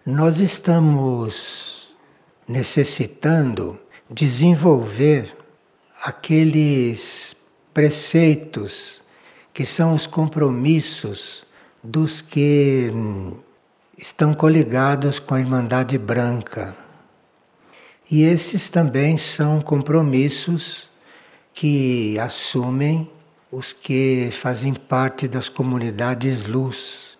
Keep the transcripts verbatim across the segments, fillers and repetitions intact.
Nós estamos necessitando desenvolver aqueles preceitos que são os compromissos dos que hum, estão coligados com a Irmandade Branca. E esses também são compromissos que assumem os que fazem parte das comunidades luz,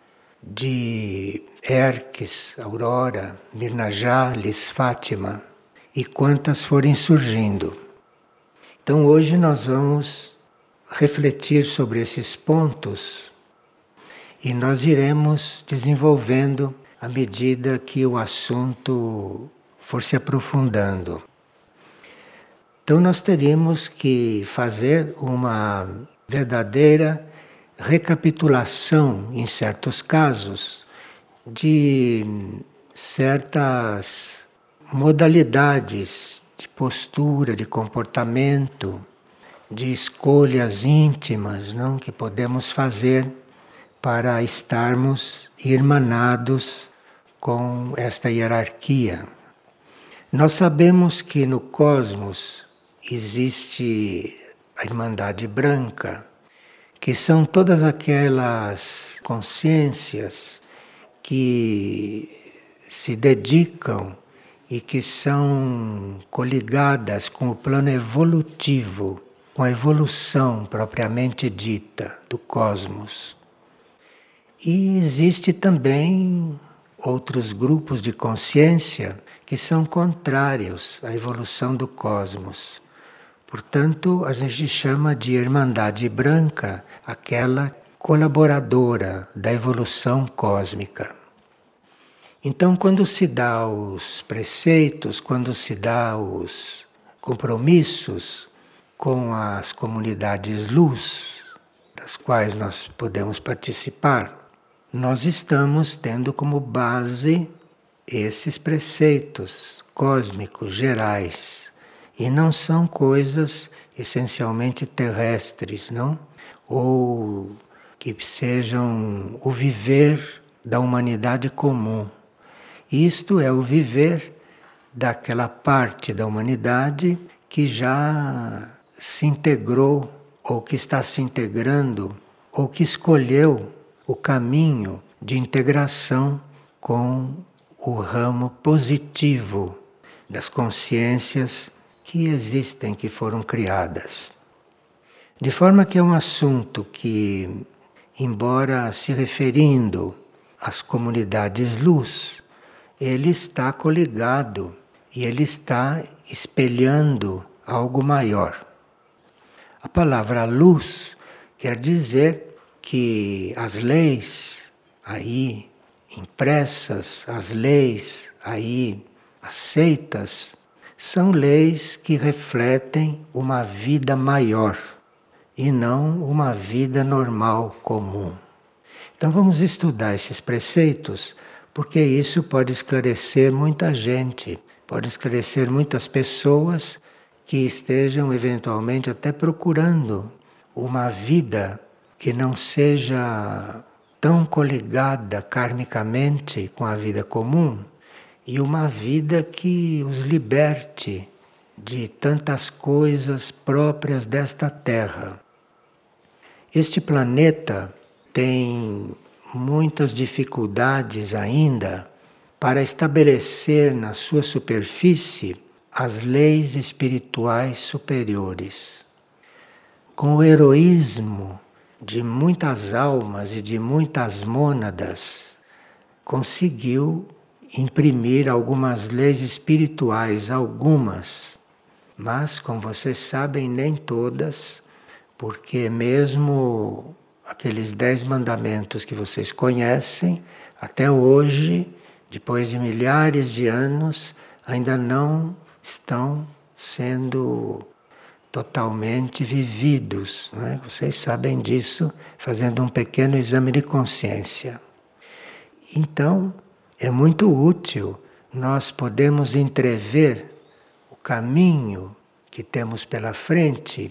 de Erques, Aurora, Mirnajales, Fátima e quantas forem surgindo. Então hoje nós vamos refletir sobre esses pontos e nós iremos desenvolvendo à medida que o assunto for se aprofundando. Então nós teríamos que fazer uma verdadeira recapitulação, em certos casos, de certas modalidades de postura, de comportamento, de escolhas íntimas, não, que podemos fazer para estarmos irmanados com esta hierarquia. Nós sabemos que no cosmos existe a Irmandade Branca, que são todas aquelas consciências que se dedicam e que são coligadas com o plano evolutivo, com a evolução propriamente dita do cosmos. E existe também outros grupos de consciência que são contrários à evolução do cosmos. Portanto, a gente chama de Irmandade Branca aquela colaboradora da evolução cósmica. Então, quando se dá os preceitos, quando se dá os compromissos com as comunidades luz, das quais nós podemos participar, nós estamos tendo como base esses preceitos cósmicos gerais. E não são coisas essencialmente terrestres, não? Ou que sejam o viver da humanidade comum. Isto é o viver daquela parte da humanidade que já se integrou, ou que está se integrando, ou que escolheu o caminho de integração com o ramo positivo das consciências que existem, que foram criadas. De forma que é um assunto que, embora se referindo às comunidades luz, ele está coligado e ele está espelhando algo maior. A palavra luz quer dizer que as leis aí impressas, as leis aí aceitas, são leis que refletem uma vida maior e não uma vida normal, comum. Então vamos estudar esses preceitos, porque isso pode esclarecer muita gente, pode esclarecer muitas pessoas que estejam eventualmente até procurando uma vida que não seja tão coligada karmicamente com a vida comum, e uma vida que os liberte de tantas coisas próprias desta Terra. Este planeta tem muitas dificuldades ainda para estabelecer na sua superfície as leis espirituais superiores. Com o heroísmo de muitas almas e de muitas mônadas, conseguiu imprimir algumas leis espirituais, algumas, mas, como vocês sabem, nem todas, porque mesmo aqueles dez mandamentos que vocês conhecem, até hoje, depois de milhares de anos, ainda não estão sendo totalmente vividos, não é? Vocês sabem disso, fazendo um pequeno exame de consciência. Então, é muito útil nós podemos entrever o caminho que temos pela frente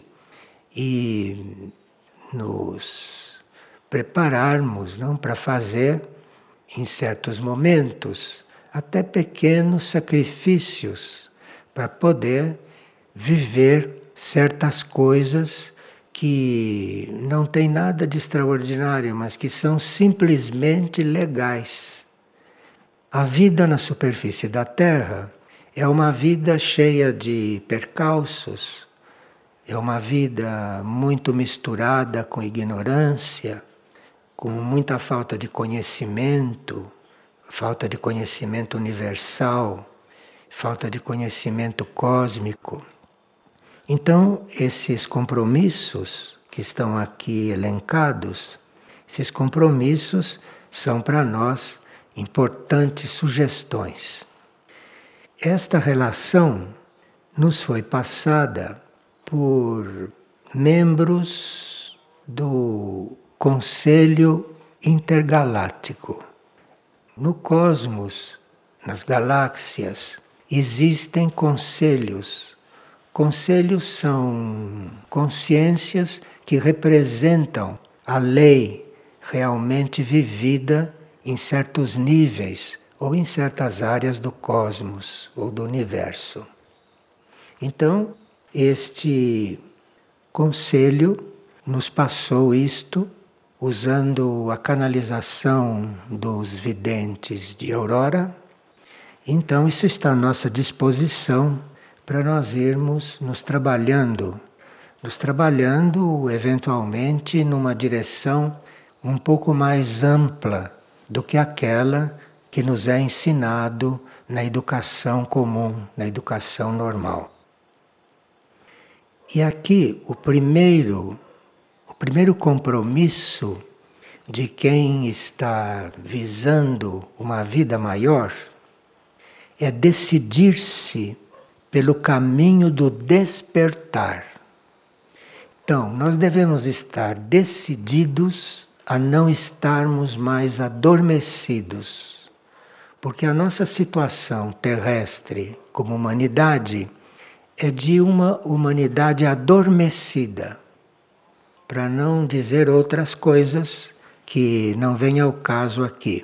e nos prepararmos, não, para fazer em certos momentos, até pequenos sacrifícios para poder viver certas coisas que não tem nada de extraordinário, mas que são simplesmente legais. A vida na superfície da Terra é uma vida cheia de percalços, é uma vida muito misturada com ignorância, com muita falta de conhecimento, falta de conhecimento universal, falta de conhecimento cósmico. Então, esses compromissos que estão aqui elencados, esses compromissos são para nós importantes sugestões. Esta relação nos foi passada por membros do Conselho Intergaláctico. No cosmos, nas galáxias, existem conselhos. Conselhos são consciências que representam a lei realmente vivida em certos níveis ou em certas áreas do cosmos ou do universo. Então, este conselho nos passou isto usando a canalização dos videntes de Aurora. Então, isso está à nossa disposição para nós irmos nos trabalhando, nos trabalhando eventualmente numa direção um pouco mais ampla do que aquela que nos é ensinado na educação comum, na educação normal. E aqui o primeiro, o primeiro compromisso de quem está visando uma vida maior é decidir-se pelo caminho do despertar. Então, nós devemos estar decididos a não estarmos mais adormecidos, porque a nossa situação terrestre como humanidade é de uma humanidade adormecida, para não dizer outras coisas que não vêm ao caso aqui.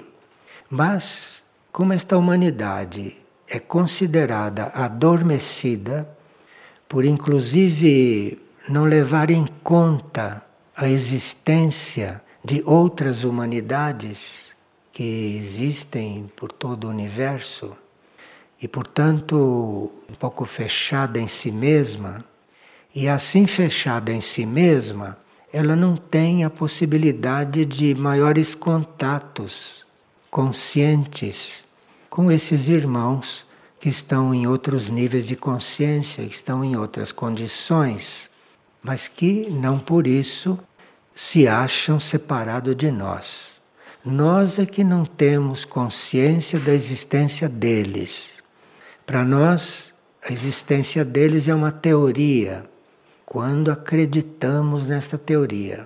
Mas, como esta humanidade é considerada adormecida, por inclusive não levar em conta a existência de outras humanidades que existem por todo o universo, e, portanto, um pouco fechada em si mesma, e assim fechada em si mesma, ela não tem a possibilidade de maiores contatos conscientes com esses irmãos que estão em outros níveis de consciência, que estão em outras condições, mas que não por isso se acham separados de nós. Nós é que não temos consciência da existência deles. Para nós, a existência deles é uma teoria, quando acreditamos nesta teoria.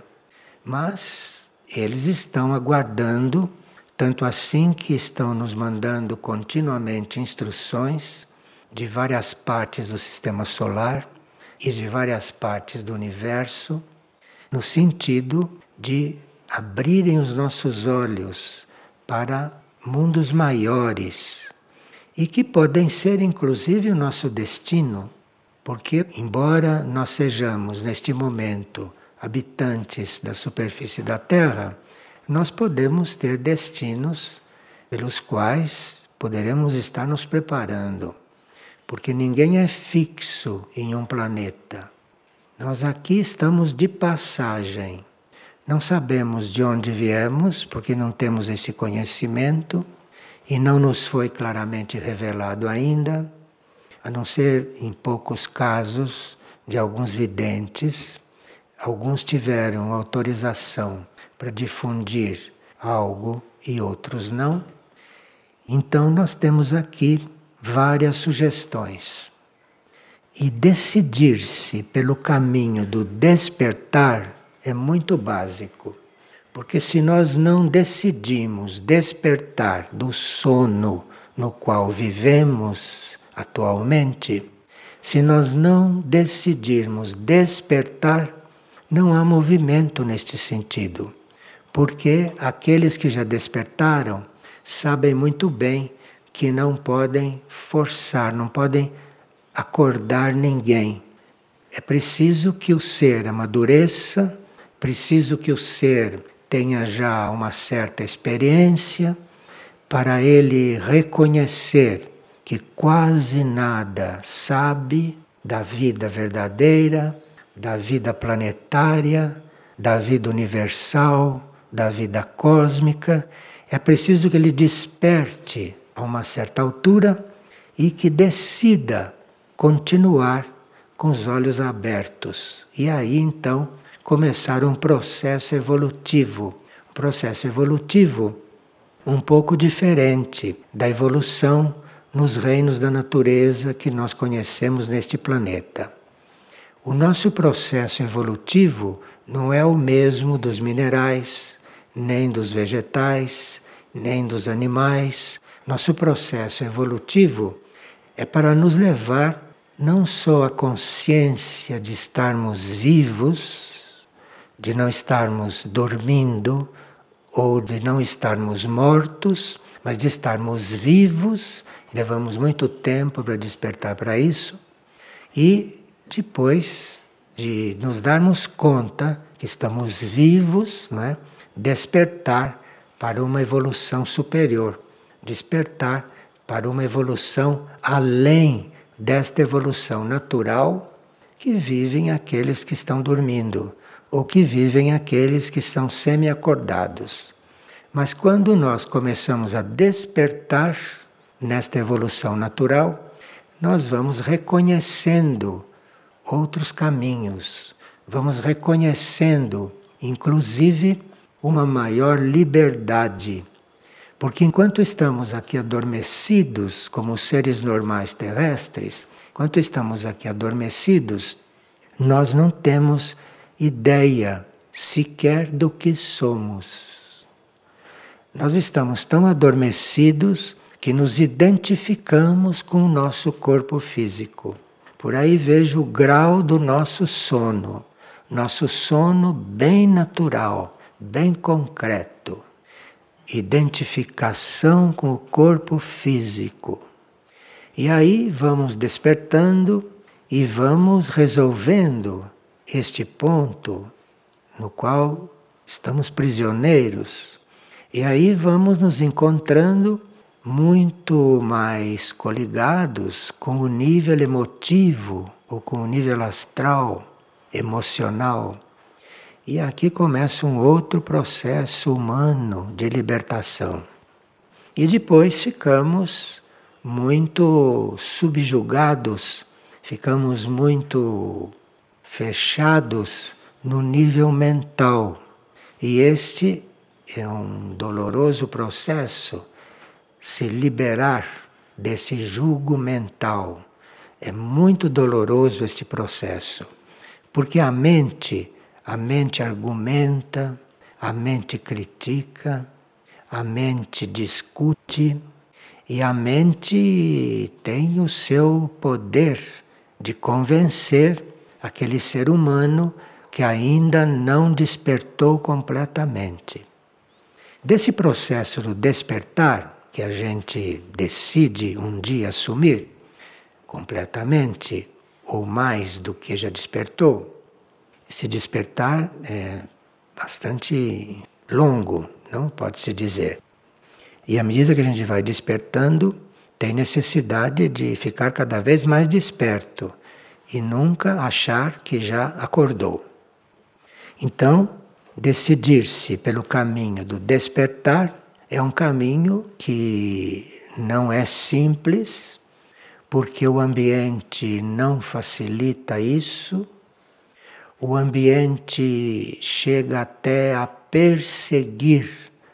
Mas eles estão aguardando, tanto assim que estão nos mandando continuamente instruções de várias partes do sistema solar e de várias partes do universo, no sentido de abrirem os nossos olhos para mundos maiores, e que podem ser inclusive o nosso destino, porque, embora nós sejamos neste momento habitantes da superfície da Terra, nós podemos ter destinos pelos quais poderemos estar nos preparando, porque ninguém é fixo em um planeta. Nós aqui estamos de passagem. Não sabemos de onde viemos, porque não temos esse conhecimento e não nos foi claramente revelado ainda, a não ser em poucos casos de alguns videntes. Alguns tiveram autorização para difundir algo e outros não. Então nós temos aqui várias sugestões. E decidir-se pelo caminho do despertar é muito básico. Porque se nós não decidimos despertar do sono no qual vivemos atualmente, se nós não decidirmos despertar, não há movimento neste sentido. Porque aqueles que já despertaram sabem muito bem que não podem forçar, não podem acordar ninguém. É preciso que o ser amadureça, preciso que o ser tenha já uma certa experiência para ele reconhecer que quase nada sabe da vida verdadeira, da vida planetária, da vida universal, da vida cósmica. É preciso que ele desperte a uma certa altura e que decida continuar com os olhos abertos. E aí então começar um processo evolutivo, um processo evolutivo um pouco diferente da evolução nos reinos da natureza que nós conhecemos neste planeta. O nosso processo evolutivo não é o mesmo dos minerais, nem dos vegetais, nem dos animais. Nosso processo evolutivo é para nos levar não só à consciência de estarmos vivos, de não estarmos dormindo ou de não estarmos mortos, mas de estarmos vivos. Levamos muito tempo para despertar para isso. E depois de nos darmos conta que estamos vivos, não é? Despertar para uma evolução superior, despertar para uma evolução além desta evolução natural que vivem aqueles que estão dormindo, ou que vivem aqueles que são semi-acordados. Mas quando nós começamos a despertar nesta evolução natural, nós vamos reconhecendo outros caminhos, vamos reconhecendo, inclusive, uma maior liberdade. Porque enquanto estamos aqui adormecidos como seres normais terrestres, enquanto estamos aqui adormecidos, nós não temos ideia sequer do que somos. Nós estamos tão adormecidos que nos identificamos com o nosso corpo físico. Por aí vejo o grau do nosso sono, nosso sono bem natural, bem concreto. Identificação com o corpo físico. E aí vamos despertando e vamos resolvendo este ponto no qual estamos prisioneiros. E aí vamos nos encontrando muito mais coligados com o nível emotivo ou com o nível astral, emocional. E aqui começa um outro processo humano de libertação. E depois ficamos muito subjugados, ficamos muito fechados no nível mental. E este é um doloroso processo, se liberar desse jugo mental. É muito doloroso este processo, porque a mente, a mente argumenta, a mente critica, a mente discute e a mente tem o seu poder de convencer aquele ser humano que ainda não despertou completamente. Desse processo do despertar, que a gente decide um dia assumir completamente, ou mais do que já despertou, esse despertar é bastante longo, não pode-se dizer. E à medida que a gente vai despertando, tem necessidade de ficar cada vez mais desperto e nunca achar que já acordou. Então, decidir-se pelo caminho do despertar é um caminho que não é simples, porque o ambiente não facilita isso. O ambiente chega até a perseguir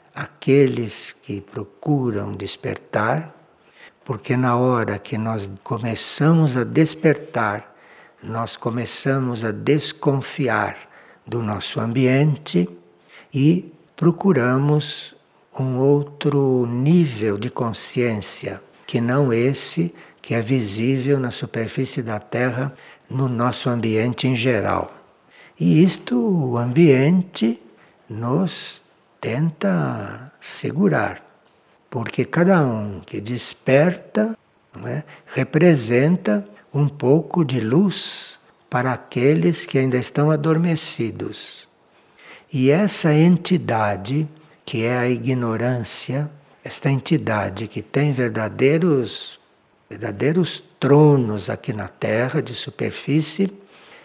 aqueles que procuram despertar, porque na hora que nós começamos a despertar, nós começamos a desconfiar do nosso ambiente e procuramos um outro nível de consciência, que não esse que é visível na superfície da Terra, no nosso ambiente em geral. E isto, o ambiente, nos tenta segurar, porque cada um que desperta, não é, representa um pouco de luz para aqueles que ainda estão adormecidos. E essa entidade, que é a ignorância, esta entidade que tem verdadeiros, verdadeiros tronos aqui na Terra, de superfície,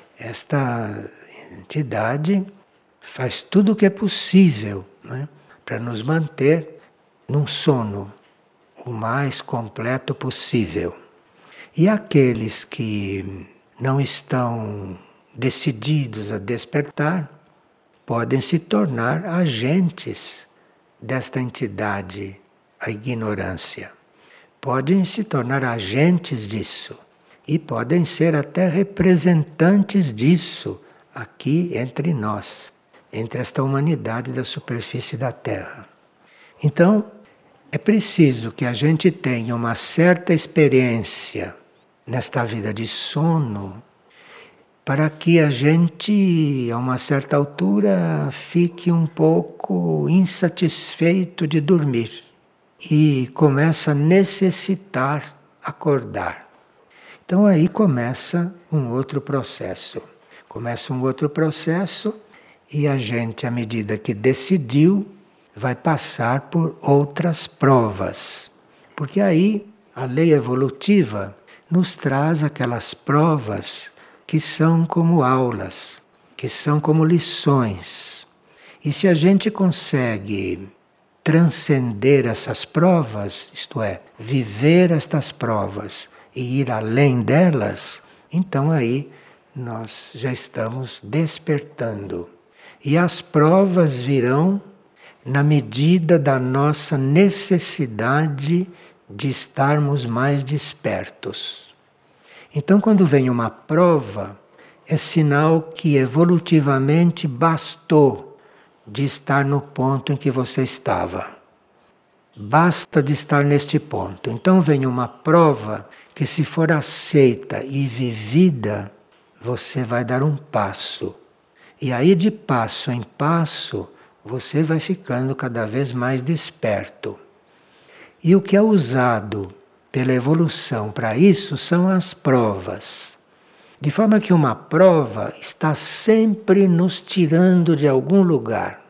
esta entidade faz tudo o que é possível, não é, para nos manter num sono o mais completo possível. E aqueles que não estão decididos a despertar podem se tornar agentes desta entidade, a ignorância. Podem se tornar agentes disso e podem ser até representantes disso aqui entre nós, entre esta humanidade da superfície da Terra. Então, é preciso que a gente tenha uma certa experiência nesta vida de sono, para que a gente, a uma certa altura, fique um pouco insatisfeito de dormir e começa a necessitar acordar. Então aí começa um outro processo. Começa um outro processo e a gente, à medida que decidiu, vai passar por outras provas. Porque aí a lei evolutiva nos traz aquelas provas que são como aulas, que são como lições. E se a gente consegue transcender essas provas, isto é, viver estas provas e ir além delas, então aí nós já estamos despertando. E as provas virão na medida da nossa necessidade de estarmos mais despertos. Então, quando vem uma prova, é sinal que evolutivamente bastou de estar no ponto em que você estava. Basta de estar neste ponto. Então, vem uma prova que, se for aceita e vivida, você vai dar um passo. E aí, de passo em passo, você vai ficando cada vez mais desperto. E o que é usado pela evolução para isso são as provas. De forma que uma prova está sempre nos tirando de algum lugar.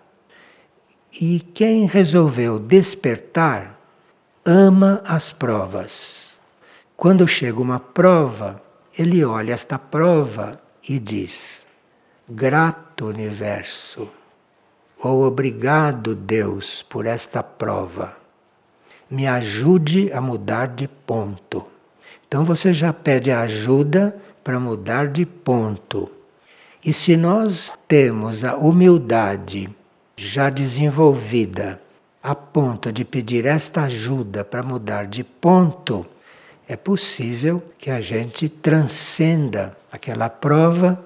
E quem resolveu despertar ama as provas. Quando chega uma prova, ele olha esta prova e diz: grato universo, ou obrigado Deus por esta prova. Me ajude a mudar de ponto. Então você já pede ajuda para mudar de ponto. E se nós temos a humildade já desenvolvida a ponto de pedir esta ajuda para mudar de ponto, é possível que a gente transcenda aquela prova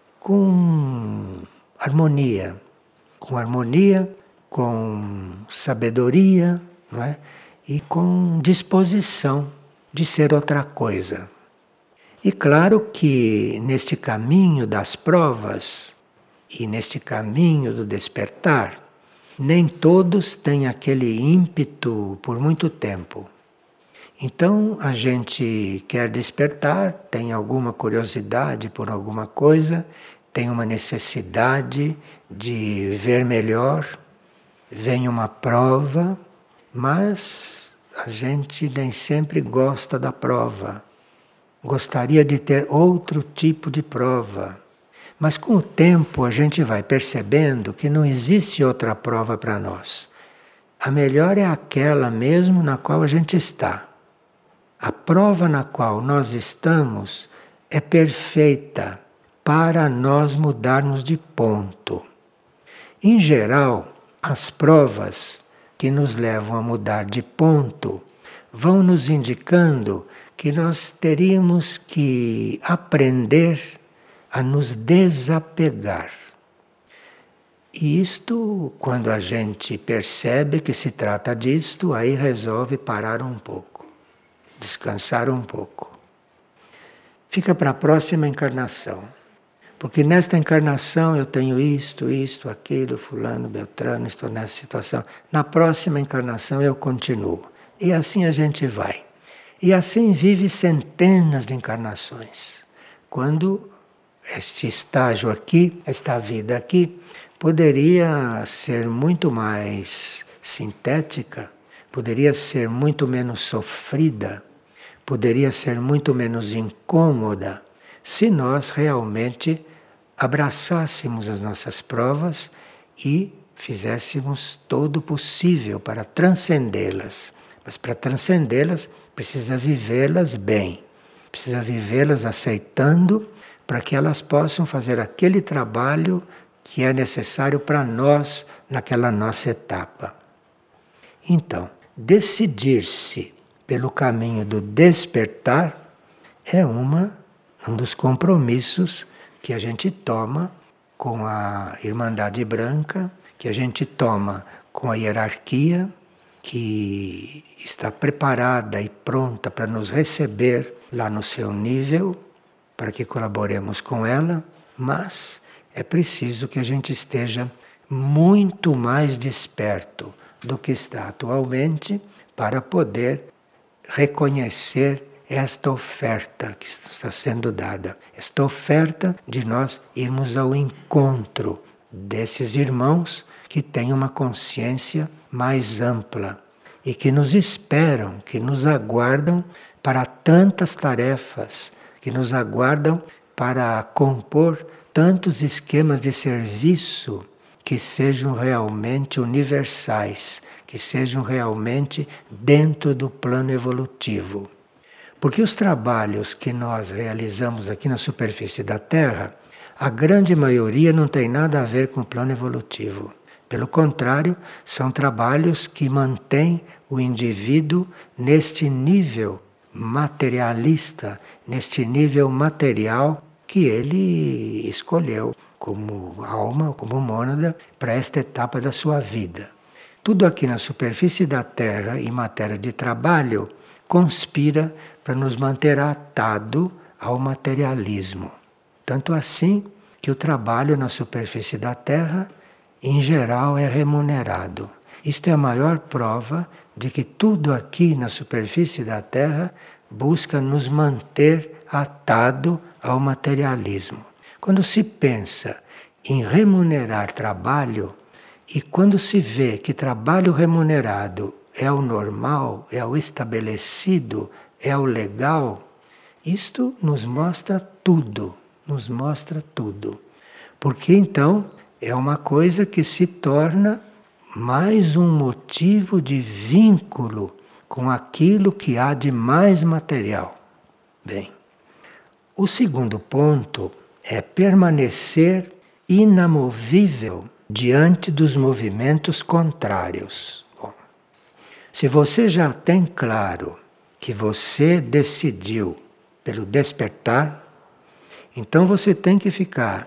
com harmonia, com harmonia, com sabedoria, não é? E com disposição de ser outra coisa. E claro que neste caminho das provas e neste caminho do despertar, nem todos têm aquele ímpeto por muito tempo. Então a gente quer despertar, tem alguma curiosidade por alguma coisa, tem uma necessidade de ver melhor, vem uma prova, mas a gente nem sempre gosta da prova. Gostaria de ter outro tipo de prova. Mas com o tempo a gente vai percebendo que não existe outra prova para nós. A melhor é aquela mesmo na qual a gente está. A prova na qual nós estamos é perfeita para nós mudarmos de ponto. Em geral, as provas que nos levam a mudar de ponto vão nos indicando que nós teríamos que aprender a nos desapegar. E isto, quando a gente percebe que se trata disto, aí resolve parar um pouco, descansar um pouco. Fica para a próxima encarnação. Porque nesta encarnação eu tenho isto, isto, aquilo, fulano, beltrano, estou nessa situação. Na próxima encarnação eu continuo. E assim a gente vai. E assim vive centenas de encarnações. Quando este estágio aqui, esta vida aqui, poderia ser muito mais sintética, poderia ser muito menos sofrida, poderia ser muito menos incômoda, se nós realmente abraçássemos as nossas provas e fizéssemos todo o possível para transcendê-las. Mas para transcendê-las, precisa vivê-las bem, precisa vivê-las aceitando, para que elas possam fazer aquele trabalho que é necessário para nós naquela nossa etapa. Então, decidir-se pelo caminho do despertar é uma, um dos compromissos que a gente toma com a Irmandade Branca, que a gente toma com a hierarquia, que está preparada e pronta para nos receber lá no seu nível, para que colaboremos com ela, mas é preciso que a gente esteja muito mais desperto do que está atualmente para poder reconhecer esta oferta que está sendo dada. Esta oferta de nós irmos ao encontro desses irmãos que têm uma consciência mais ampla e que nos esperam, que nos aguardam para tantas tarefas, que nos aguardam para compor tantos esquemas de serviço que sejam realmente universais, que sejam realmente dentro do plano evolutivo. Porque os trabalhos que nós realizamos aqui na superfície da Terra, a grande maioria não tem nada a ver com o plano evolutivo. Pelo contrário, são trabalhos que mantêm o indivíduo neste nível materialista, neste nível material que ele escolheu como alma, como mônada, para esta etapa da sua vida. Tudo aqui na superfície da Terra, em matéria de trabalho, conspira para nos manter atado ao materialismo. Tanto assim que o trabalho na superfície da Terra, em geral, é remunerado. Isto é a maior prova de que tudo aqui na superfície da Terra busca nos manter atado ao materialismo. Quando se pensa em remunerar trabalho, e quando se vê que trabalho remunerado é o normal, é o estabelecido, é o legal, isto nos mostra tudo, nos mostra tudo. Porque então é uma coisa que se torna mais um motivo de vínculo com aquilo que há de mais material. Bem, o segundo ponto é permanecer inamovível diante dos movimentos contrários. Bom, se você já tem claro que você decidiu pelo despertar, então você tem que ficar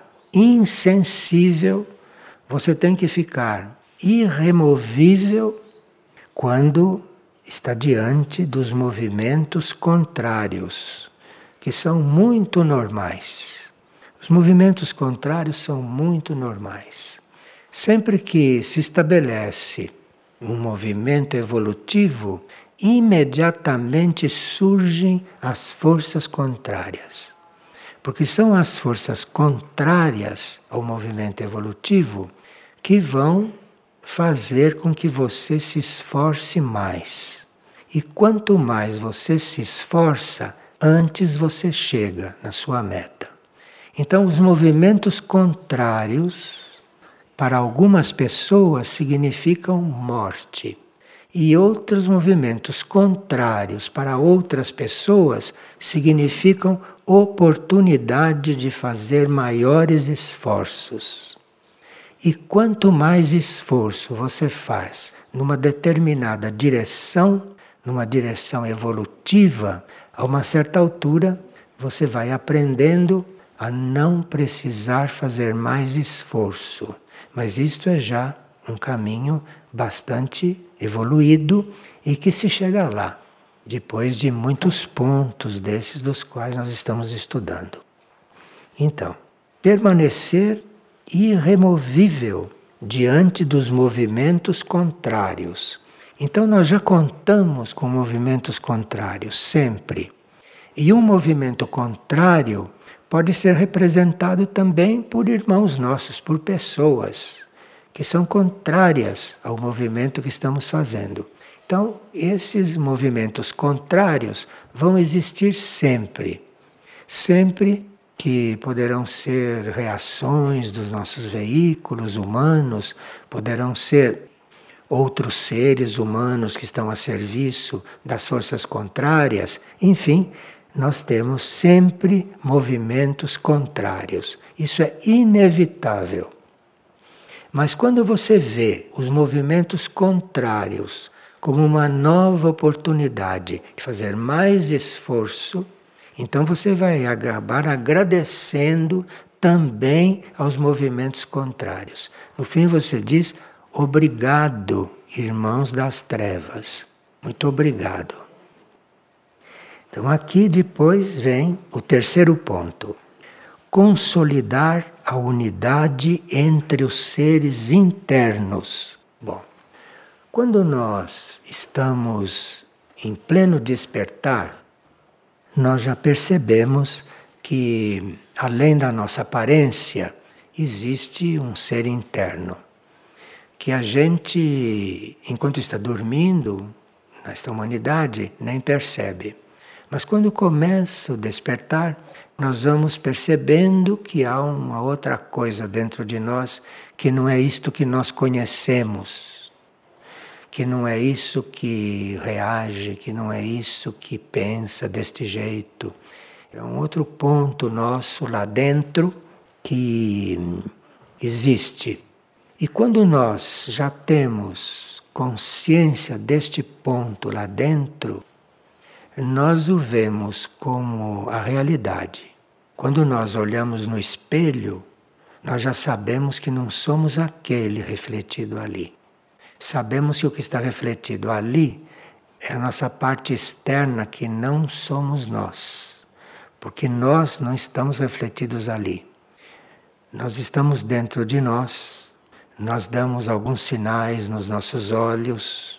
insensível, você tem que ficar irremovível quando está diante dos movimentos contrários, que são muito normais. Os movimentos contrários são muito normais. Sempre que se estabelece um movimento evolutivo, imediatamente surgem as forças contrárias. Porque são as forças contrárias ao movimento evolutivo que vão fazer com que você se esforce mais. E quanto mais você se esforça, antes você chega na sua meta. Então, os movimentos contrários, para algumas pessoas, significam morte. E outros movimentos contrários, para outras pessoas, significam oportunidade de fazer maiores esforços. E quanto mais esforço você faz numa determinada direção, numa direção evolutiva, a uma certa altura, você vai aprendendo a não precisar fazer mais esforço. Mas isto é já um caminho bastante evoluído e que se chega lá, depois de muitos pontos desses dos quais nós estamos estudando. Então, permanecer irremovível diante dos movimentos contrários. Então nós já contamos com movimentos contrários sempre. E um movimento contrário pode ser representado também por irmãos nossos, por pessoas que são contrárias ao movimento que estamos fazendo. Então, esses movimentos contrários vão existir sempre. Sempre que poderão ser reações dos nossos veículos humanos, poderão ser outros seres humanos que estão a serviço das forças contrárias, enfim, nós temos sempre movimentos contrários. Isso é inevitável. Mas quando você vê os movimentos contrários como uma nova oportunidade de fazer mais esforço, então você vai acabar agradecendo também aos movimentos contrários. No fim você diz, obrigado, irmãos das trevas. Muito obrigado. Então aqui depois vem o terceiro ponto. Consolidar a unidade entre os seres internos. Bom, quando nós estamos em pleno despertar, nós já percebemos que, além da nossa aparência, existe um ser interno. Que a gente, enquanto está dormindo, nesta humanidade, nem percebe. Mas quando começa o despertar, nós vamos percebendo que há uma outra coisa dentro de nós que não é isto que nós conhecemos, que não é isso que reage, que não é isso que pensa deste jeito. É um outro ponto nosso lá dentro que existe. E quando nós já temos consciência deste ponto lá dentro, nós o vemos como a realidade. Quando nós olhamos no espelho, nós já sabemos que não somos aquele refletido ali. Sabemos que o que está refletido ali é a nossa parte externa, que não somos nós. Porque nós não estamos refletidos ali. Nós estamos dentro de nós, nós damos alguns sinais nos nossos olhos,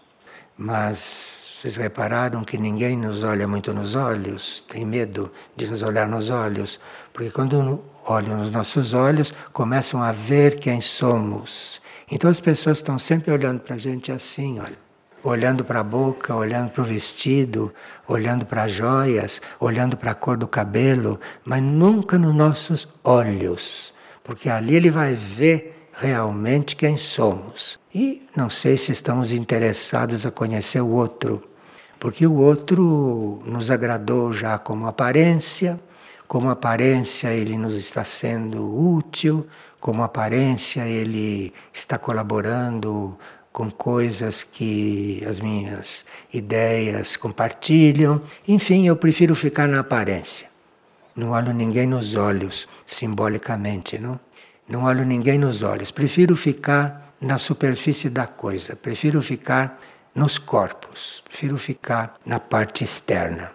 mas vocês repararam que ninguém nos olha muito nos olhos? Tem medo de nos olhar nos olhos? Porque quando olham nos nossos olhos, começam a ver quem somos. Então as pessoas estão sempre olhando para a gente assim, olha. Olhando para a boca, olhando para o vestido, olhando para as joias, olhando para a cor do cabelo, mas nunca nos nossos olhos. Porque ali ele vai ver realmente quem somos. E não sei se estamos interessados a conhecer o outro, porque o outro nos agradou já como aparência, como aparência ele nos está sendo útil, como aparência ele está colaborando com coisas que as minhas ideias compartilham. Enfim, eu prefiro ficar na aparência. Não olho ninguém nos olhos, simbolicamente, não? Não olho ninguém nos olhos. Prefiro ficar na superfície da coisa. Prefiro ficar nos corpos. Prefiro ficar na parte externa.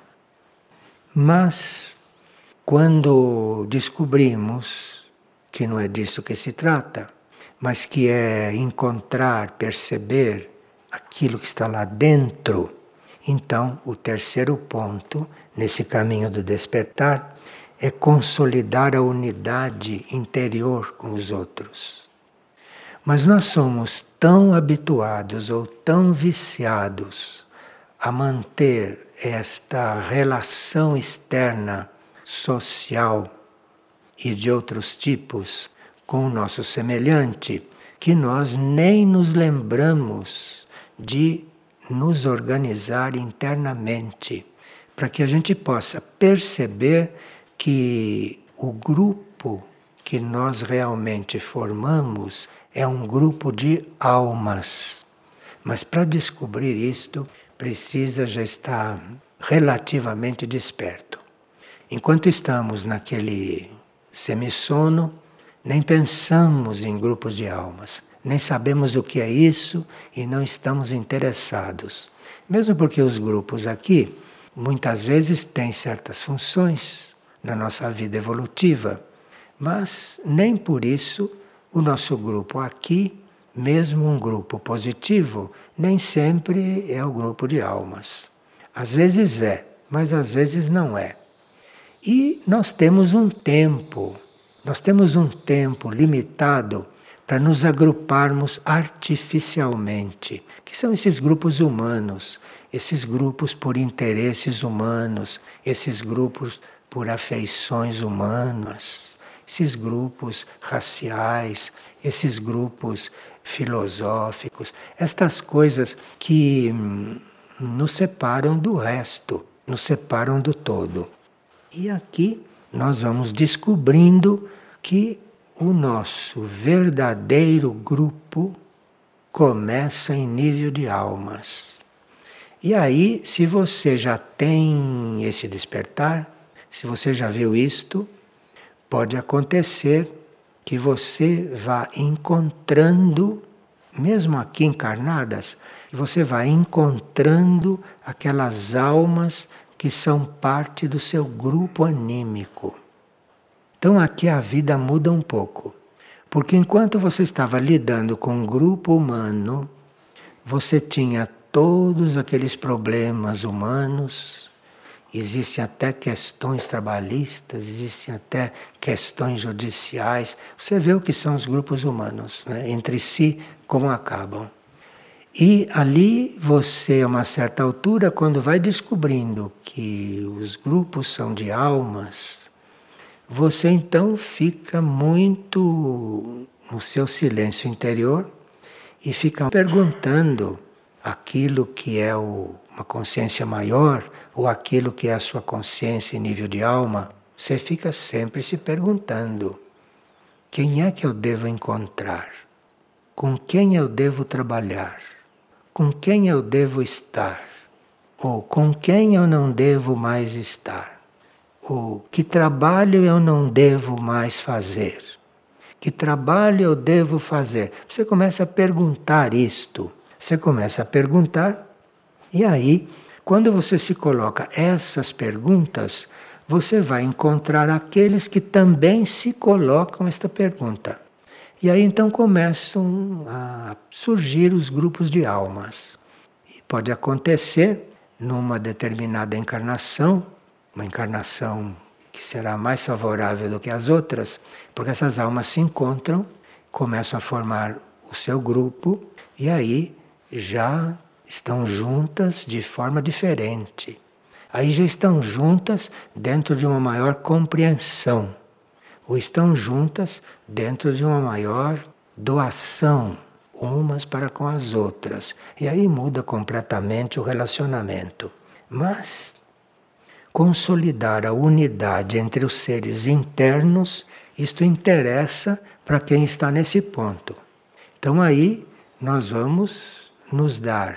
Mas, quando descobrimos que não é disso que se trata, mas que é encontrar, perceber aquilo que está lá dentro, então o terceiro ponto, nesse caminho do despertar, é consolidar a unidade interior com os outros. Mas nós somos tão habituados ou tão viciados a manter esta relação externa, social e de outros tipos com o nosso semelhante, que nós nem nos lembramos de nos organizar internamente, para que a gente possa perceber que o grupo que nós realmente formamos é um grupo de almas. Mas para descobrir isto, precisa já estar relativamente desperto. Enquanto estamos naquele semissono, nem pensamos em grupos de almas, nem sabemos o que é isso e não estamos interessados. Mesmo porque os grupos aqui, muitas vezes, têm certas funções na nossa vida evolutiva, Mas nem por isso o nosso grupo aqui, mesmo um grupo positivo, nem sempre é o grupo de almas. Às vezes é, mas às vezes não é. E nós temos um tempo, nós temos um tempo limitado para nos agruparmos artificialmente, que são esses grupos humanos, esses grupos por interesses humanos, esses grupos por afeições humanas, esses grupos raciais, esses grupos filosóficos, estas coisas que hum, nos separam do resto, nos separam do todo. E aqui nós vamos descobrindo que o nosso verdadeiro grupo começa em nível de almas. E aí, se você já tem esse despertar, se você já viu isto, pode acontecer que você vá encontrando, mesmo aqui encarnadas, você vai encontrando aquelas almas que são parte do seu grupo anímico. Então aqui a vida muda um pouco. Porque enquanto você estava lidando com um grupo humano, você tinha todos aqueles problemas humanos, existem até questões trabalhistas, existem até questões judiciais. Você vê o que são os grupos humanos, né? Entre si, como acabam. E ali você, a uma certa altura, quando vai descobrindo que os grupos são de almas, você então fica muito no seu silêncio interior e fica perguntando aquilo que é o, uma consciência maior ou aquilo que é a sua consciência em nível de alma. Você fica sempre se perguntando: quem é que eu devo encontrar? Com quem eu devo trabalhar? Com quem eu devo estar? Ou com quem eu não devo mais estar? Ou que trabalho eu não devo mais fazer? Que trabalho eu devo fazer? Você começa a perguntar isto. Você começa a perguntar, e aí, quando você se coloca essas perguntas, você vai encontrar aqueles que também se colocam esta pergunta. E aí então começam a surgir os grupos de almas. E pode acontecer numa determinada encarnação, uma encarnação que será mais favorável do que as outras, porque essas almas se encontram, começam a formar o seu grupo e aí já estão juntas de forma diferente. Aí já estão juntas dentro de uma maior compreensão. Ou estão juntas dentro de uma maior doação, umas para com as outras. E aí muda completamente o relacionamento. Mas consolidar a unidade entre os seres internos, isto interessa para quem está nesse ponto. Então aí nós vamos nos dar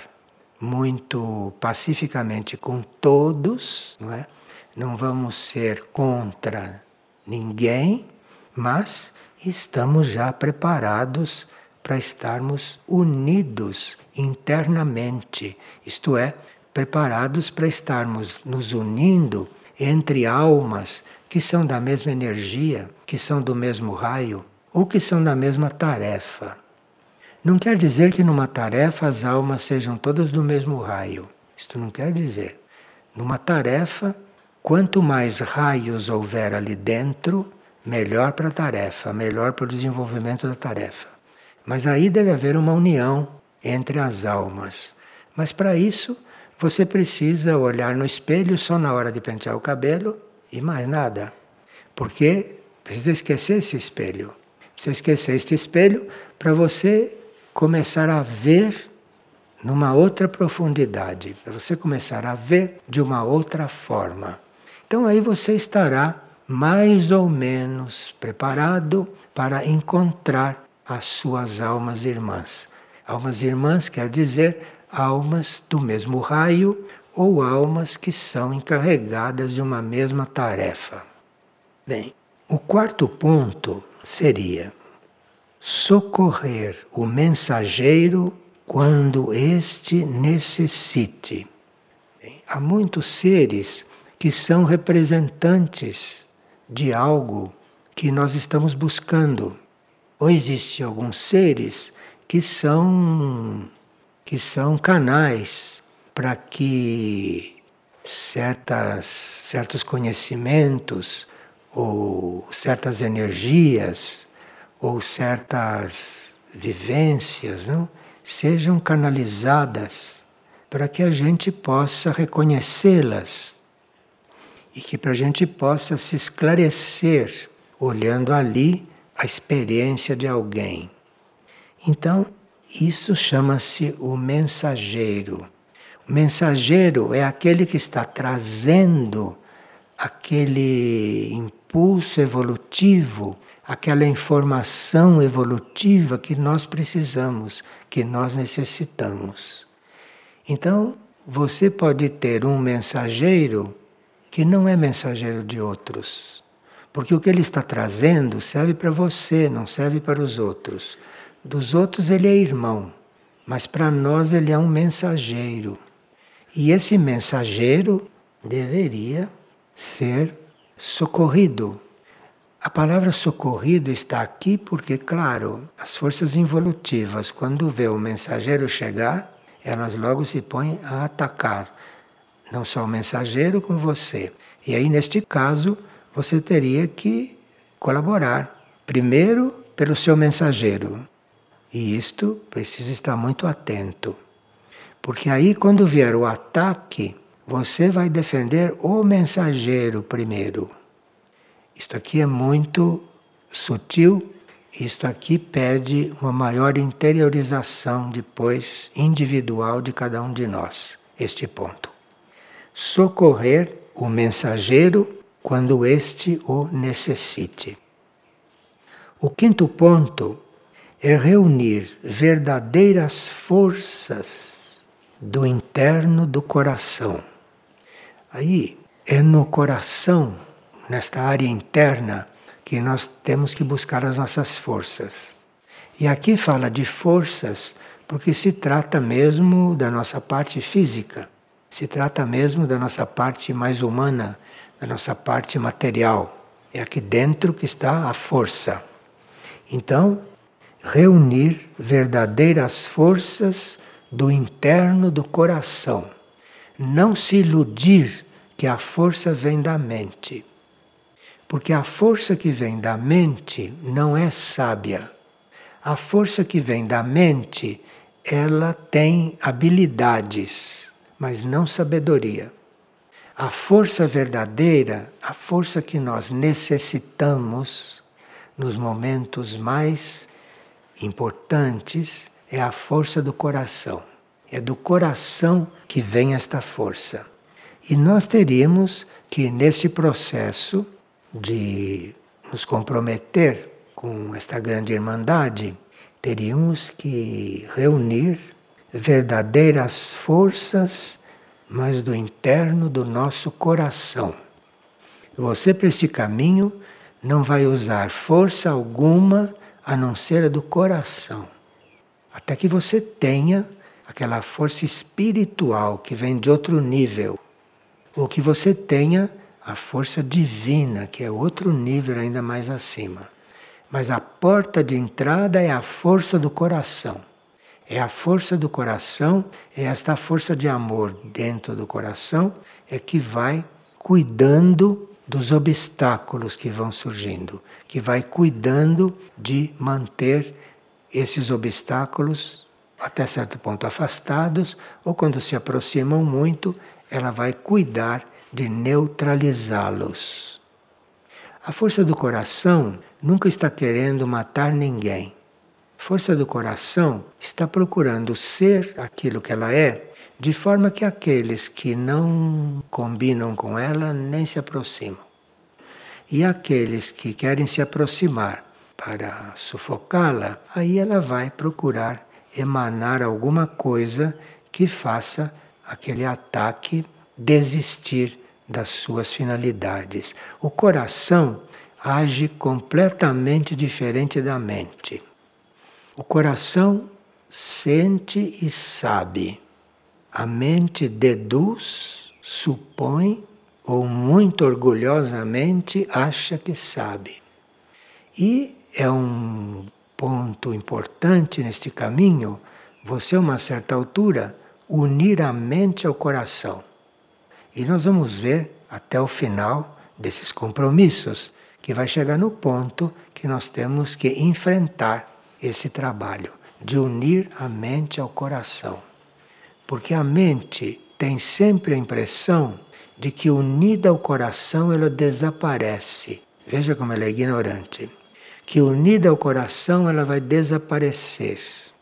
muito pacificamente com todos, não é? Não vamos ser contra ninguém, mas estamos já preparados para estarmos unidos internamente, isto é, preparados para estarmos nos unindo entre almas que são da mesma energia, que são do mesmo raio ou que são da mesma tarefa. Não quer dizer que numa tarefa as almas sejam todas do mesmo raio. Isto não quer dizer. Numa tarefa, quanto mais raios houver ali dentro, melhor para a tarefa, melhor para o desenvolvimento da tarefa. Mas aí deve haver uma união entre as almas. Mas para isso, você precisa olhar no espelho só na hora de pentear o cabelo e mais nada. Porque precisa esquecer esse espelho. Precisa esquecer este espelho para você começar a ver numa outra profundidade, para você começar a ver de uma outra forma. Então aí você estará mais ou menos preparado para encontrar as suas almas irmãs. Almas irmãs quer dizer almas do mesmo raio ou almas que são encarregadas de uma mesma tarefa. Bem, o quarto ponto seria socorrer o mensageiro quando este necessite. Bem, há muitos seres que são representantes de algo que que nós estamos buscando. Ou existem alguns seres que são, que são canais para que certas, certos conhecimentos ou certas energias ou certas vivências, não, sejam canalizadas para que a gente possa reconhecê-las e que para a gente possa se esclarecer olhando ali a experiência de alguém. Então, isso chama-se o mensageiro. O mensageiro é aquele que está trazendo aquele impulso evolutivo, aquela informação evolutiva que nós precisamos, que nós necessitamos. Então, você pode ter um mensageiro que não é mensageiro de outros. Porque o que ele está trazendo serve para você, não serve para os outros. Dos outros ele é irmão, mas para nós ele é um mensageiro. E esse mensageiro deveria ser socorrido. A palavra socorrido está aqui porque, claro, as forças involutivas, quando vê o mensageiro chegar, elas logo se põem a atacar. Não só o mensageiro, como você. E aí, neste caso, você teria que colaborar. Primeiro, pelo seu mensageiro. E isto precisa estar muito atento. Porque aí, quando vier o ataque, você vai defender o mensageiro primeiro. Isto aqui é muito sutil. Isto aqui pede uma maior interiorização depois, individual de cada um de nós. Este ponto. Socorrer o mensageiro quando este o necessite. O quinto ponto é reunir verdadeiras forças do interno do coração. Aí é no coração, nesta área interna, que nós temos que buscar as nossas forças. E aqui fala de forças porque se trata mesmo da nossa parte física, se trata mesmo da nossa parte mais humana, da nossa parte material. É aqui dentro que está a força. Então, reunir verdadeiras forças do interno do coração. Não se iludir que a força vem da mente. Porque a força que vem da mente não é sábia. A força que vem da mente, ela tem habilidades, mas não sabedoria. A força verdadeira, a força que nós necessitamos nos momentos mais importantes, é a força do coração. É do coração que vem esta força. E nós teríamos que, nesse processo de nos comprometer com esta grande irmandade, teríamos que reunir verdadeiras forças, mas do interno do nosso coração. Você, para este caminho, não vai usar força alguma a não ser a do coração. Até que você tenha aquela força espiritual que vem de outro nível. Ou que você tenha a força divina, que é outro nível ainda mais acima. Mas a porta de entrada é a força do coração. É a força do coração, é esta força de amor dentro do coração, é que vai cuidando dos obstáculos que vão surgindo, que vai cuidando de manter esses obstáculos até certo ponto afastados, ou quando se aproximam muito, ela vai cuidar de neutralizá-los. A força do coração nunca está querendo matar ninguém. A força do coração está procurando ser aquilo que ela é, de forma que aqueles que não combinam com ela nem se aproximam. E aqueles que querem se aproximar para sufocá-la, aí ela vai procurar emanar alguma coisa que faça aquele ataque desistir das suas finalidades. O coração age completamente diferente da mente. O coração sente e sabe. A mente deduz, supõe ou muito orgulhosamente acha que sabe. E é um ponto importante neste caminho, você a uma certa altura, unir a mente ao coração. E nós vamos ver até o final desses compromissos, que vai chegar no ponto que nós temos que enfrentar esse trabalho de unir a mente ao coração. Porque a mente tem sempre a impressão de que unida ao coração ela desaparece. Veja como ela é ignorante. Que unida ao coração ela vai desaparecer.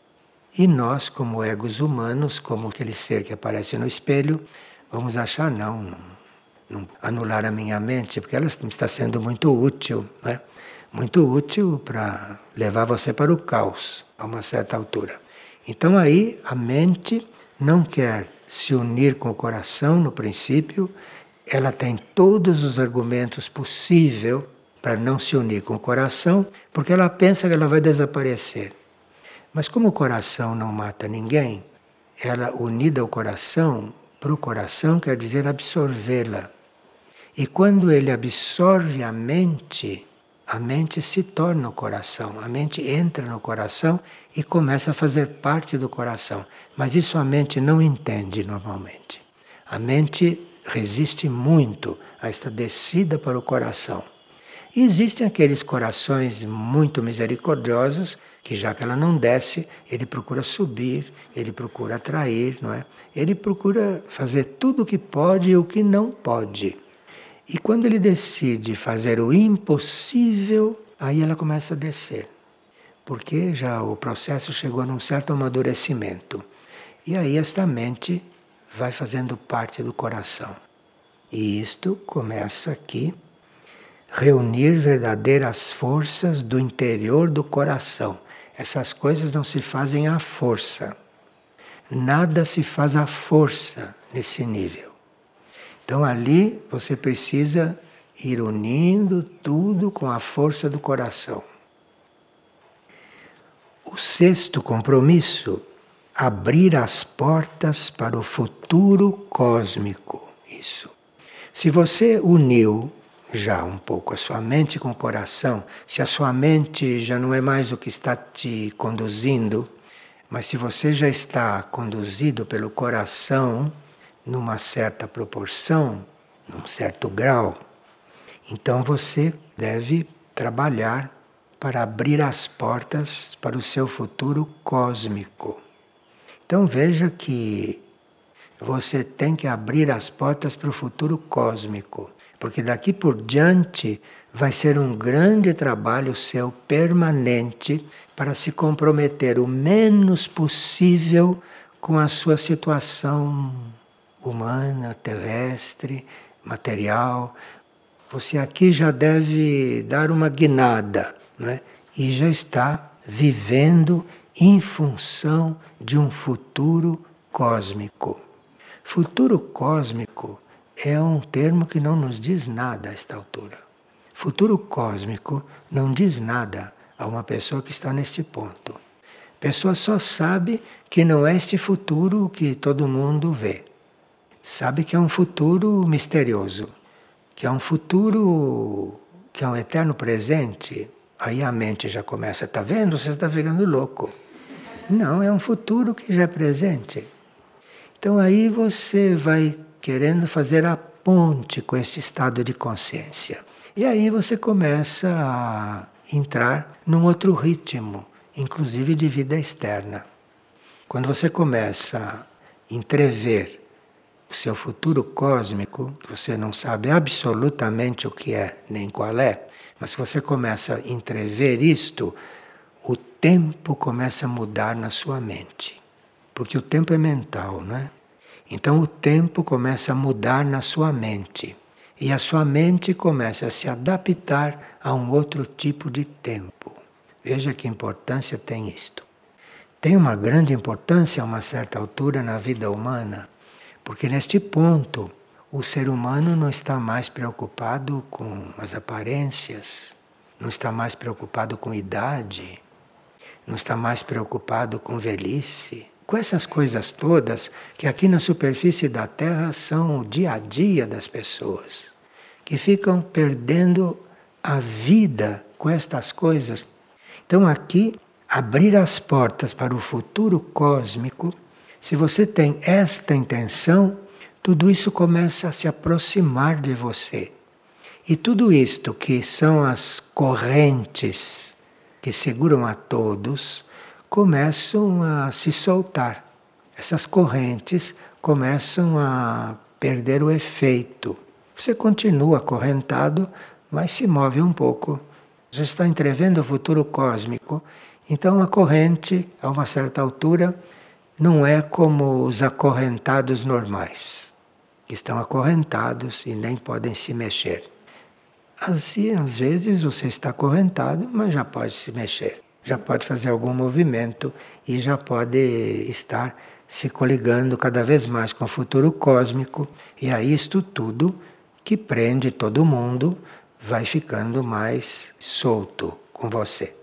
E nós, como egos humanos, como aquele ser que aparece no espelho, vamos achar não, não, não anular a minha mente, porque ela está sendo muito útil, né? Muito útil para levar você para o caos, a uma certa altura. Então aí a mente não quer se unir com o coração no princípio, ela tem todos os argumentos possíveis para não se unir com o coração, porque ela pensa que ela vai desaparecer. Mas como o coração não mata ninguém, ela unida ao coração, para o coração quer dizer absorvê-la. E quando ele absorve a mente, a mente se torna o coração, a mente entra no coração e começa a fazer parte do coração. Mas isso a mente não entende normalmente. A mente resiste muito a esta descida para o coração. E existem aqueles corações muito misericordiosos que já que ela não desce, ele procura subir, ele procura atrair, não é? Ele procura fazer tudo o que pode e o que não pode. E quando ele decide fazer o impossível, aí ela começa a descer. Porque já o processo chegou a um certo amadurecimento. E aí esta mente vai fazendo parte do coração. E isto começa aqui, reunir verdadeiras forças do interior do coração. Essas coisas não se fazem à força. Nada se faz à força nesse nível. Então ali você precisa ir unindo tudo com a força do coração. O sexto compromisso, abrir as portas para o futuro cósmico. Isso. Se você uniu já um pouco a sua mente com o coração, se a sua mente já não é mais o que está te conduzindo, mas se você já está conduzido pelo coração numa certa proporção, num certo grau, então você deve trabalhar para abrir as portas para o seu futuro cósmico. Então veja que você tem que abrir as portas para o futuro cósmico. Porque daqui por diante vai ser um grande trabalho seu permanente para se comprometer o menos possível com a sua situação humana, terrestre, material. Você aqui já deve dar uma guinada, não é? E já está vivendo em função de um futuro cósmico. Futuro cósmico é um termo que não nos diz nada a esta altura. Futuro cósmico não diz nada a uma pessoa que está neste ponto. A pessoa só sabe que não é este futuro que todo mundo vê. Sabe que é um futuro misterioso, que é um futuro que é um eterno presente. Aí a mente já começa, está vendo? Você está ficando louco. Não, é um futuro que já é presente. Então aí você vai querendo fazer a ponte com esse estado de consciência. E aí você começa a entrar num outro ritmo, inclusive de vida externa. Quando você começa a entrever o seu futuro cósmico, você não sabe absolutamente o que é, nem qual é, mas se você começa a entrever isto, o tempo começa a mudar na sua mente. Porque o tempo é mental, não é? Então o tempo começa a mudar na sua mente. E a sua mente começa a se adaptar a um outro tipo de tempo. Veja que importância tem isto. Tem uma grande importância a uma certa altura na vida humana, porque neste ponto o ser humano não está mais preocupado com as aparências, não está mais preocupado com idade, não está mais preocupado com velhice, com essas coisas todas que aqui na superfície da Terra são o dia a dia das pessoas, que ficam perdendo a vida com estas coisas. Então aqui, abrir as portas para o futuro cósmico, se você tem esta intenção, tudo isso começa a se aproximar de você. E tudo isto que são as correntes que seguram a todos, começam a se soltar. Essas correntes começam a perder o efeito. Você continua acorrentado, mas se move um pouco. Já está entrevendo o futuro cósmico. Então a corrente, a uma certa altura, não é como os acorrentados normais, que estão acorrentados e nem podem se mexer. Assim, às vezes você está acorrentado, mas já pode se mexer, já pode fazer algum movimento e já pode estar se coligando cada vez mais com o futuro cósmico. E aí isto tudo que prende todo mundo vai ficando mais solto com você.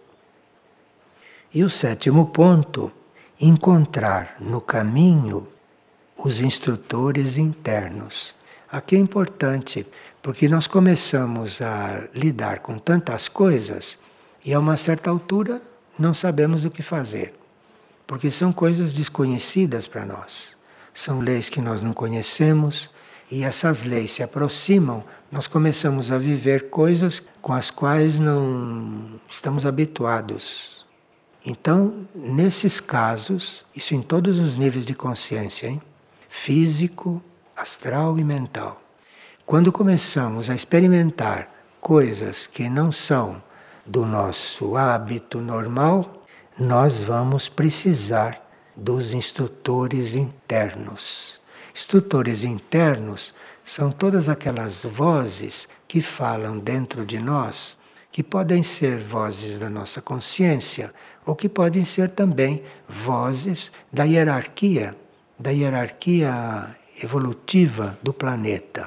E o sétimo ponto, encontrar no caminho os instrutores internos. Aqui é importante, porque nós começamos a lidar com tantas coisas e a uma certa altura não sabemos o que fazer, porque são coisas desconhecidas para nós. São leis que nós não conhecemos e essas leis se aproximam, nós começamos a viver coisas com as quais não estamos habituados. Então, nesses casos, isso em todos os níveis de consciência, hein? Físico, astral e mental. Quando começamos a experimentar coisas que não são do nosso hábito normal, nós vamos precisar dos instrutores internos. Instrutores internos são todas aquelas vozes que falam dentro de nós, que podem ser vozes da nossa consciência ou que podem ser também vozes da hierarquia, da hierarquia evolutiva do planeta.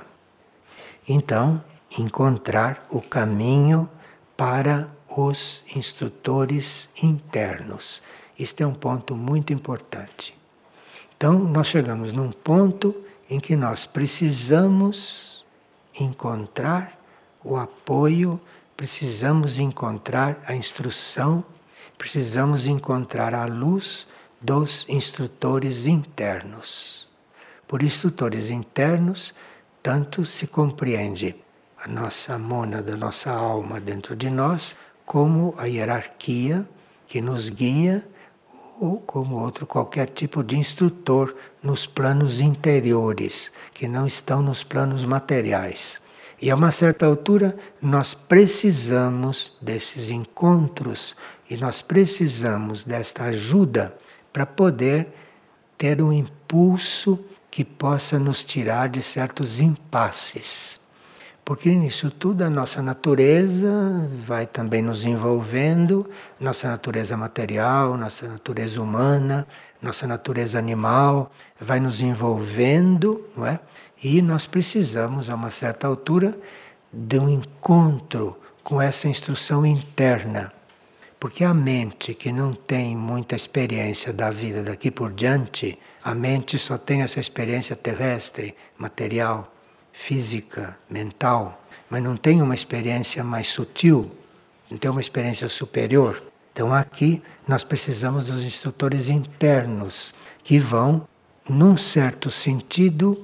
Então, encontrar o caminho para os instrutores internos. Este é um ponto muito importante. Então, nós chegamos num ponto em que nós precisamos encontrar o apoio, precisamos encontrar a instrução, precisamos encontrar a luz dos instrutores internos. Por instrutores internos, tanto se compreende a nossa mônada, a nossa alma dentro de nós, como a hierarquia que nos guia, ou como outro qualquer tipo de instrutor nos planos interiores, que não estão nos planos materiais. E a uma certa altura nós precisamos desses encontros e nós precisamos desta ajuda para poder ter um impulso que possa nos tirar de certos impasses. Porque nisso tudo a nossa natureza vai também nos envolvendo, nossa natureza material, nossa natureza humana, nossa natureza animal, vai nos envolvendo, não é? E nós precisamos, a uma certa altura, de um encontro com essa instrução interna. Porque a mente que não tem muita experiência da vida daqui por diante, a mente só tem essa experiência terrestre, material, física, mental, mas não tem uma experiência mais sutil, não tem uma experiência superior. Então aqui nós precisamos dos instrutores internos que vão, num certo sentido,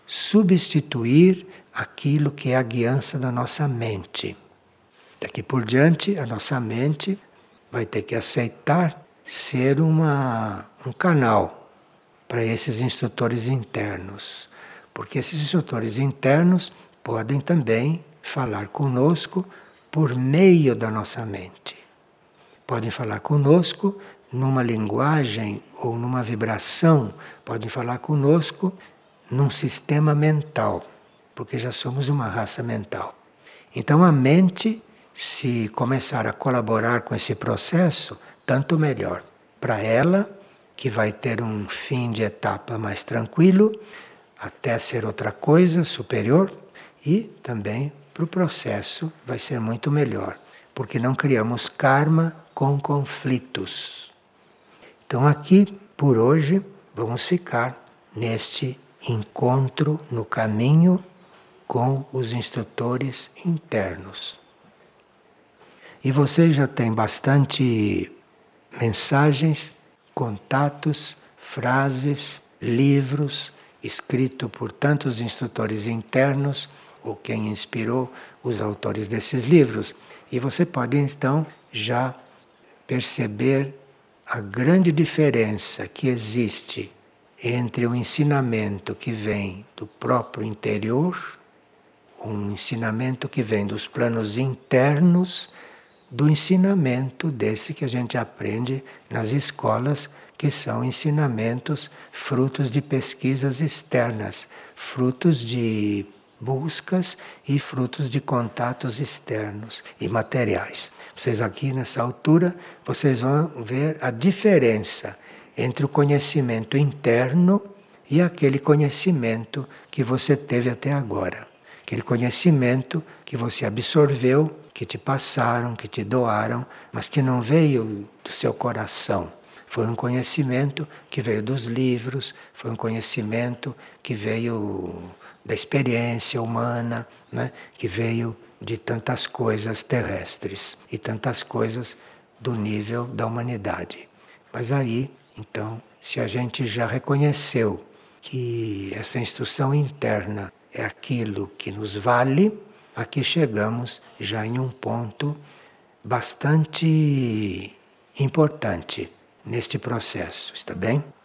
substituir aquilo que é a guiança da nossa mente. Daqui por diante, a nossa mente vai ter que aceitar ser uma, um canal para esses instrutores internos. Porque esses instrutores internos podem também falar conosco por meio da nossa mente. Podem falar conosco numa linguagem ou numa vibração, podem falar conosco num sistema mental, porque já somos uma raça mental. Então a mente, se começar a colaborar com esse processo, tanto melhor. Para ela, que vai ter um fim de etapa mais tranquilo, até ser outra coisa superior, e também para o processo vai ser muito melhor, porque não criamos karma com conflitos. Então aqui, por hoje, vamos ficar neste encontro no caminho com os instrutores internos. E você já tem bastante mensagens, contatos, frases, livros, escrito por tantos instrutores internos, ou quem inspirou os autores desses livros. E você pode então já perceber a grande diferença que existe entre o ensinamento que vem do próprio interior, um ensinamento que vem dos planos internos, do ensinamento desse que a gente aprende nas escolas, que são ensinamentos frutos de pesquisas externas, frutos de buscas e frutos de contatos externos e materiais. Vocês aqui nessa altura, vocês vão ver a diferença entre o conhecimento interno e aquele conhecimento que você teve até agora. Aquele conhecimento que você absorveu, que te passaram, que te doaram, mas que não veio do seu coração. Foi um conhecimento que veio dos livros, foi um conhecimento que veio da experiência humana, né? Que veio de tantas coisas terrestres e tantas coisas do nível da humanidade. Mas aí, então, se a gente já reconheceu que essa instrução interna é aquilo que nos vale, aqui chegamos já em um ponto bastante importante neste processo, está bem?